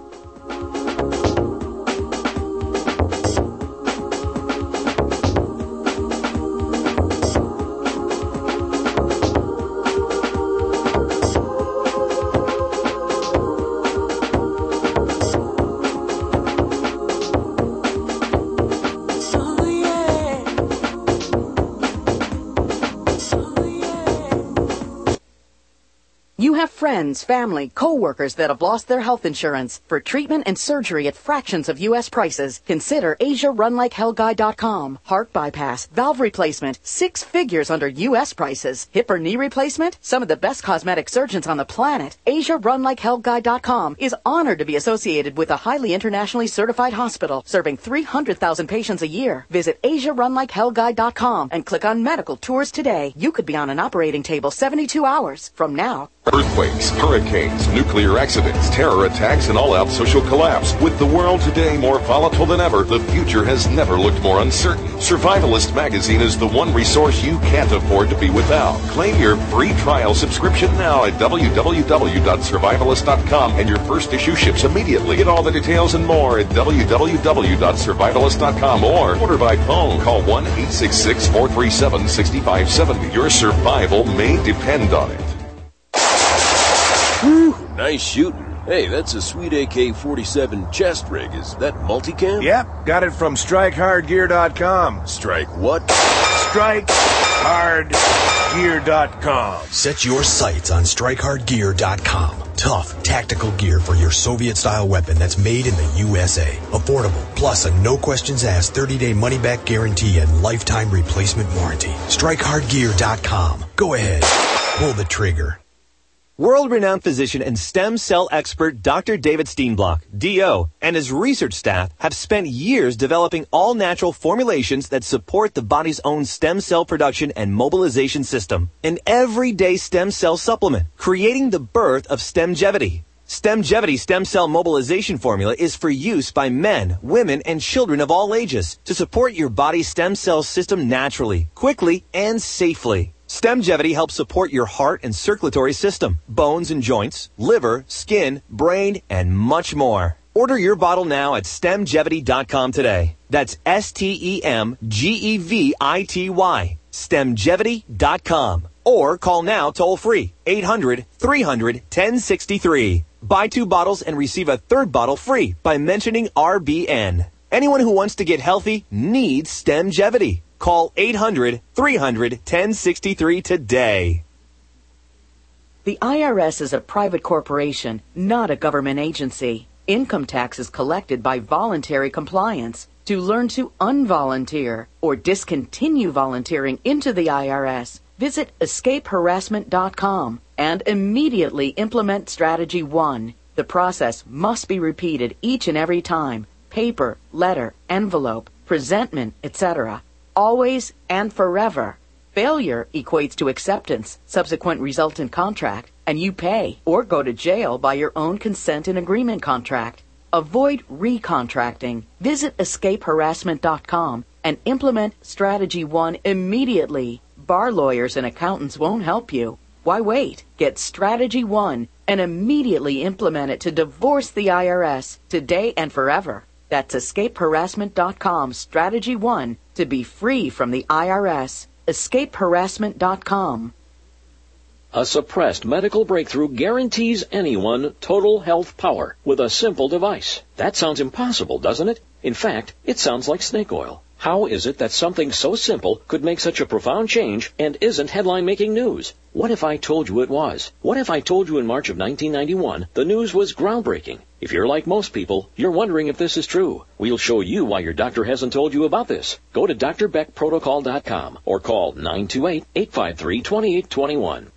You have friends, family, co-workers that have lost their health insurance. For treatment and surgery at fractions of U S prices, consider Asia Run Like Hell Guy dot com. Heart bypass, valve replacement, six figures under U S prices. Hip or knee replacement, some of the best cosmetic surgeons on the planet. Asia Run Like Hell Guy dot com is honored to be associated with a highly internationally certified hospital serving three hundred thousand patients a year. Visit Asia Run Like Hell Guy dot com and click on medical tours today. You could be on an operating table seventy-two hours from now. Earthquakes, hurricanes, nuclear accidents, terror attacks, and all-out social collapse. With the world today more volatile than ever, the future has never looked more uncertain. Survivalist magazine is the one resource you can't afford to be without. Claim your free trial subscription now at w w w dot survivalist dot com, and your first issue ships immediately. Get all the details and more at w w w dot survivalist dot com or order by phone. Call one eight six six, four three seven, six five seven zero. Your survival may depend on it. Whew, nice shooting. Hey, that's a sweet A K forty-seven chest rig. Is that multicam? Yep, got it from strike hard gear dot com. Strike what? strike hard gear dot com. Set your sights on strike hard gear dot com. Tough, tactical gear for your Soviet-style weapon that's made in the U S A. Affordable, plus a no-questions-asked thirty-day money-back guarantee and lifetime replacement warranty. strike hard gear dot com. Go ahead. Pull the trigger. World-renowned physician and stem cell expert Doctor David Steenblock, D O, and his research staff have spent years developing all-natural formulations that support the body's own stem cell production and mobilization system. An everyday stem cell supplement, creating the birth of Stemgevity. Stemgevity stem cell mobilization formula is for use by men, women, and children of all ages to support your body's stem cell system naturally, quickly, and safely. Stemgevity helps support your heart and circulatory system, bones and joints, liver, skin, brain, and much more. Order your bottle now at stemgevity dot com today. That's S T E M G E V I T Y. stemgevity dot com. Or call now toll free, eight hundred, three hundred, ten sixty-three. Buy two bottles and receive a third bottle free by mentioning R B N. Anyone who wants to get healthy needs Stemgevity. Call eight hundred, three hundred, ten sixty-three today. The I R S is a private corporation, not a government agency. Income tax is collected by voluntary compliance. To learn to unvolunteer or discontinue volunteering into the I R S, visit escape harassment dot com and immediately implement Strategy one. The process must be repeated each and every time. Paper, letter, envelope, presentment, et cetera. Always and forever. Failure equates to acceptance, subsequent resultant contract, and you pay or go to jail by your own consent and agreement contract. Avoid recontracting. Visit escape harassment dot com and implement Strategy one immediately. Bar lawyers and accountants won't help you. Why wait? Get Strategy one and immediately implement it to divorce the I R S today and forever. That's escape harassment dot com, Strategy one, to be free from the I R S. escape harassment dot com. A suppressed medical breakthrough guarantees anyone total health power with a simple device. That sounds impossible, doesn't it? In fact, it sounds like snake oil. How is it that something so simple could make such a profound change and isn't headline-making news? What if I told you it was? What if I told you in March of nineteen ninety-one the news was groundbreaking? If you're like most people, you're wondering if this is true. We'll show you why your doctor hasn't told you about this. Go to d r beck protocol dot com or call nine two eight, eight five three, two eight two one.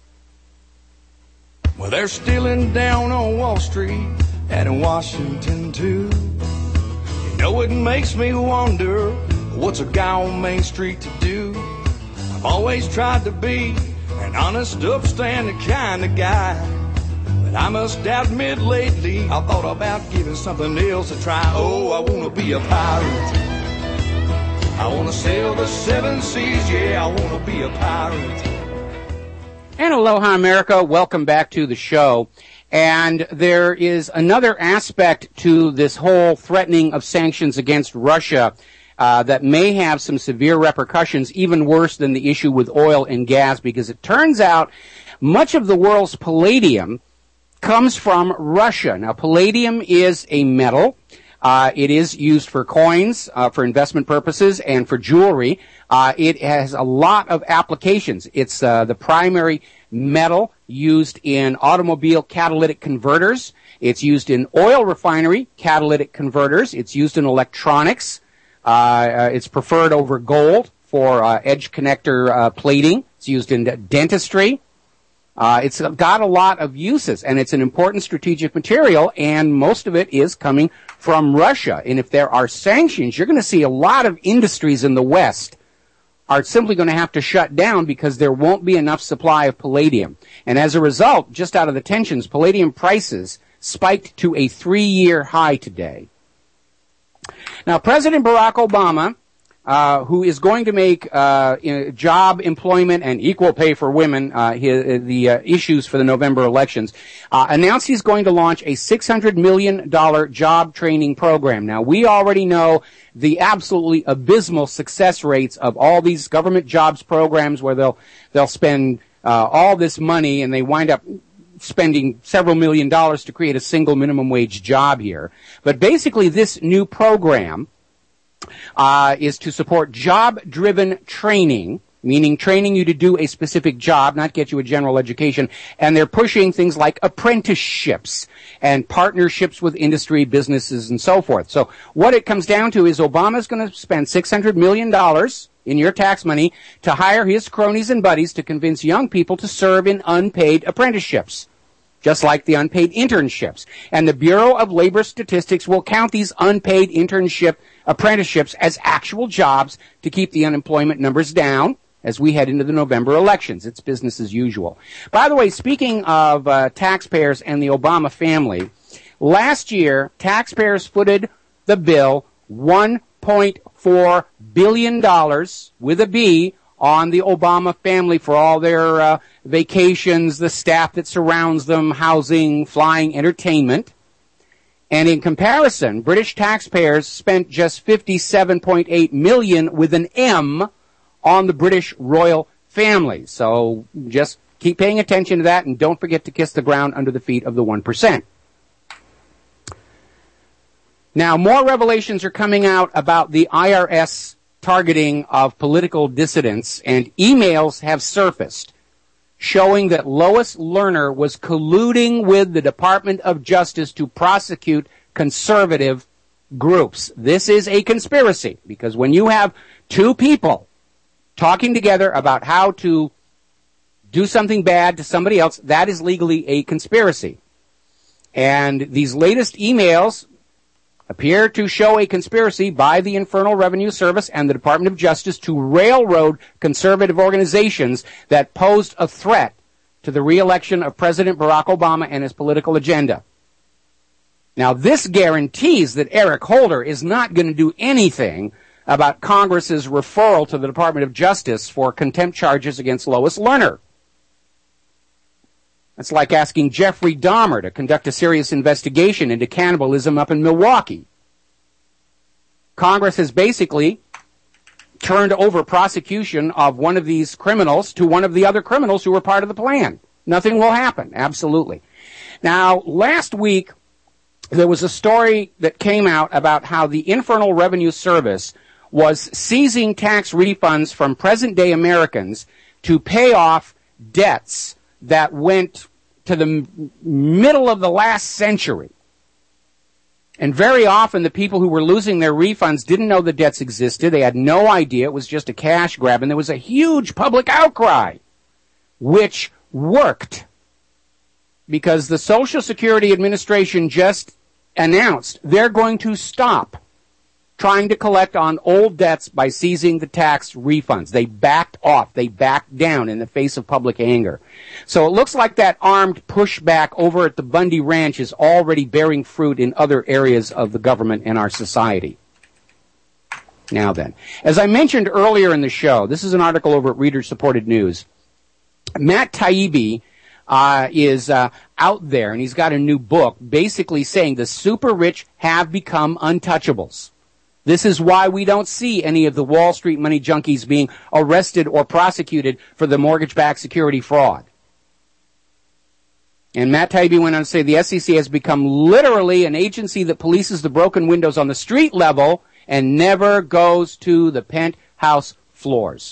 Well, they're stealing down on Wall Street and in Washington, too. You know, it makes me wonder, what's a guy on Main Street to do? I've always tried to be an honest, upstanding kind of guy. But I must admit lately, I thought about giving something else a try. Oh, I want to be a pirate. I want to sail the seven seas, yeah, I want to be a pirate. And aloha, America. Welcome back to the show. And there is another aspect to this whole threatening of sanctions against Russia uh, that may have some severe repercussions, even worse than the issue with oil and gas, because it turns out much of the world's palladium comes from Russia. Now, palladium is a metal. Uh, it is used for coins, uh, for investment purposes, and for jewelry. Uh, it has a lot of applications. It's uh, the primary metal used in automobile catalytic converters. It's used in oil refinery catalytic converters. It's used in electronics. Uh, uh, it's preferred over gold for uh, edge connector uh, plating. It's used in dentistry. Uh, it's got a lot of uses, and it's an important strategic material, and most of it is coming from Russia. And if there are sanctions, you're going to see a lot of industries in the West are simply going to have to shut down because there won't be enough supply of palladium. And as a result, just out of the tensions, palladium prices spiked to a three-year high today. Now, President Barack Obama, uh, who is going to make uh, job, employment, and equal pay for women uh, his, the uh, issues for the November elections, uh, announced he's going to launch a six hundred million dollars job training program. Now, we already know the absolutely abysmal success rates of all these government jobs programs where they'll they'll spend uh, all this money and they wind up spending several million dollars to create a single minimum wage job here. But basically this new program uh, is to support job-driven training, meaning training you to do a specific job, not get you a general education. And they're pushing things like apprenticeships and partnerships with industry, businesses, and so forth. So what it comes down to is Obama's going to spend six hundred million dollars in your tax money to hire his cronies and buddies to convince young people to serve in unpaid apprenticeships, just like the unpaid internships. And the Bureau of Labor Statistics will count these unpaid internship apprenticeships as actual jobs to keep the unemployment numbers down as we head into the November elections. It's business as usual. By the way, speaking of uh, taxpayers and the Obama family, last year, taxpayers footed the bill one point four billion dollars with a B on the Obama family for all their uh, vacations, the staff that surrounds them, housing, flying, entertainment. And in comparison, British taxpayers spent just fifty-seven point eight million dollars with an M on the British royal family. So just keep paying attention to that and don't forget to kiss the ground under the feet of the one percent. Now, more revelations are coming out about the I R S targeting of political dissidents, and emails have surfaced showing that Lois Lerner was colluding with the Department of Justice to prosecute conservative groups. This is a conspiracy, because when you have two people talking together about how to do something bad to somebody else, that is legally a conspiracy. And these latest emails appear to show a conspiracy by the Internal Revenue Service and the Department of Justice to railroad conservative organizations that posed a threat to the re-election of President Barack Obama and his political agenda. Now, this guarantees that Eric Holder is not going to do anything about Congress's referral to the Department of Justice for contempt charges against Lois Lerner. It's like asking Jeffrey Dahmer to conduct a serious investigation into cannibalism up in Milwaukee. Congress has basically turned over prosecution of one of these criminals to one of the other criminals who were part of the plan. Nothing will happen, absolutely. Now, last week, there was a story that came out about how the Internal Revenue Service was seizing tax refunds from present-day Americans to pay off debts that went to the m- middle of the last century. And very often the people who were losing their refunds didn't know the debts existed. They had no idea. It was just a cash grab. And there was a huge public outcry, which worked. Because the Social Security Administration just announced they're going to stop trying to collect on old debts by seizing the tax refunds. They backed off. They backed down in the face of public anger. So it looks like that armed pushback over at the Bundy Ranch is already bearing fruit in other areas of the government and our society. Now then, as I mentioned earlier in the show, this is an article over at Reader Supported News. Matt Taibbi uh, is uh, out there, and he's got a new book basically saying the super rich have become untouchables. This is why we don't see any of the Wall Street money junkies being arrested or prosecuted for the mortgage-backed security fraud. And Matt Taibbi went on to say the S E C has become literally an agency that polices the broken windows on the street level and never goes to the penthouse floors.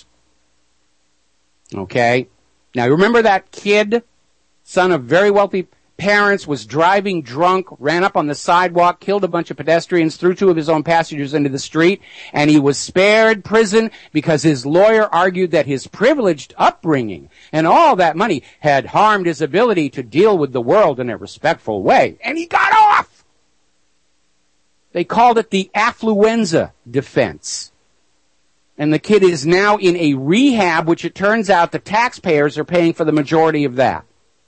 Okay? Now, remember that kid, son of very wealthy parents, was driving drunk, ran up on the sidewalk, killed a bunch of pedestrians, threw two of his own passengers into the street, and he was spared prison because his lawyer argued that his privileged upbringing and all that money had harmed his ability to deal with the world in a respectful way. And he got off! They called it the affluenza defense. And the kid is now in a rehab, which it turns out the taxpayers are paying for the majority of that.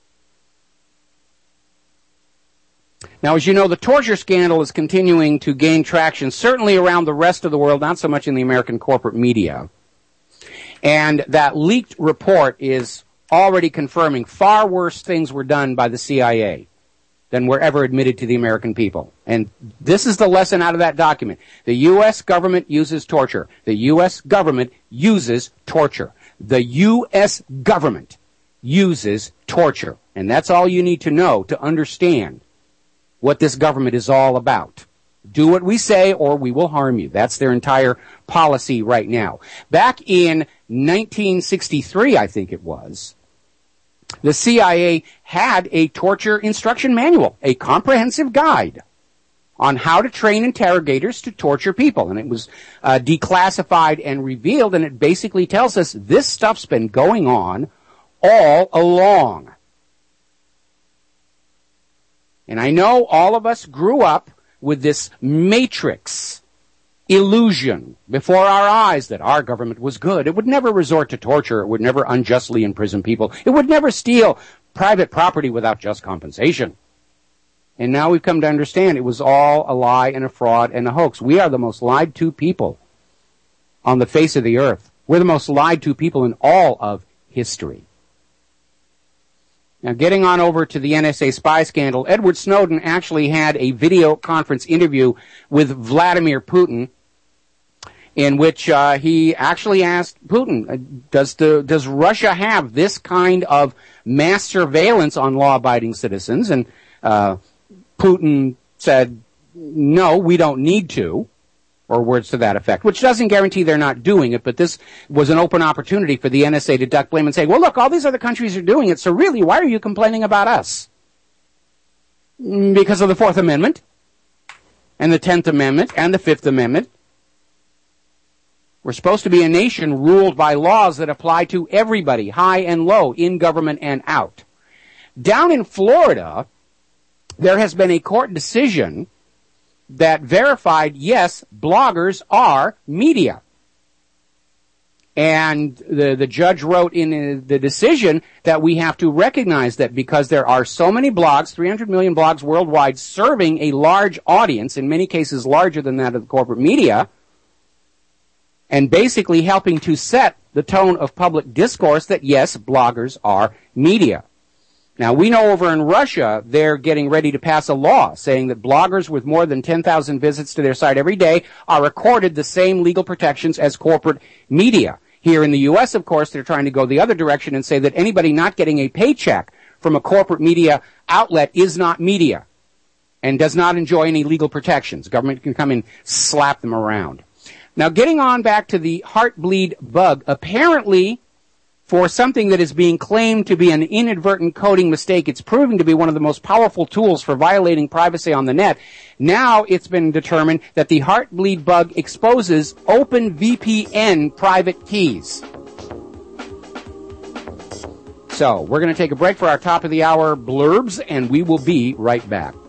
Now, as you know, the torture scandal is continuing to gain traction, certainly around the rest of the world, not so much in the American corporate media. And that leaked report is already confirming far worse things were done by the C I A than were ever admitted to the American people. And this is the lesson out of that document. The U S government uses torture. The U S government uses torture. The U S government uses torture. And that's all you need to know to understand what this government is all about. Do what we say or we will harm you. That's their entire policy right now. Back in nineteen sixty-three, I think it was, the C I A had a torture instruction manual, a comprehensive guide on how to train interrogators to torture people. And it was uh, declassified and revealed, and it basically tells us this stuff's been going on all along. And I know all of us grew up with this matrix illusion before our eyes that our government was good. It would never resort to torture. It would never unjustly imprison people. It would never steal private property without just compensation. And now we've come to understand it was all a lie and a fraud and a hoax. We are the most lied to people on the face of the earth. We're the most lied to people in all of history. Now, getting on over to the N S A spy scandal, Edward Snowden actually had a video conference interview with Vladimir Putin in which uh, he actually asked Putin, does the does Russia have this kind of mass surveillance on law-abiding citizens? And uh, Putin said, no, we don't need to, or words to that effect, which doesn't guarantee they're not doing it, but this was an open opportunity for the N S A to duck blame and say, well, look, all these other countries are doing it, so really, why are you complaining about us? Because of the Fourth Amendment, and the Tenth Amendment, and the Fifth Amendment. We're supposed to be a nation ruled by laws that apply to everybody, high and low, in government and out. Down in Florida, there has been a court decision that verified, yes, bloggers are media. And the, the judge wrote in the decision that we have to recognize that because there are so many blogs, three hundred million blogs worldwide, serving a large audience, in many cases larger than that of the corporate media, and basically helping to set the tone of public discourse that, yes, bloggers are media. Now, we know over in Russia, they're getting ready to pass a law saying that bloggers with more than ten thousand visits to their site every day are accorded the same legal protections as corporate media. Here in the U S, of course, they're trying to go the other direction and say that anybody not getting a paycheck from a corporate media outlet is not media and does not enjoy any legal protections. Government can come and slap them around. Now, getting on back to the Heartbleed bug, apparently for something that is being claimed to be an inadvertent coding mistake, it's proving to be one of the most powerful tools for violating privacy on the net. Now it's been determined that the Heartbleed bug exposes OpenVPN private keys. So, we're going to take a break for our top of the hour blurbs, and we will be right back.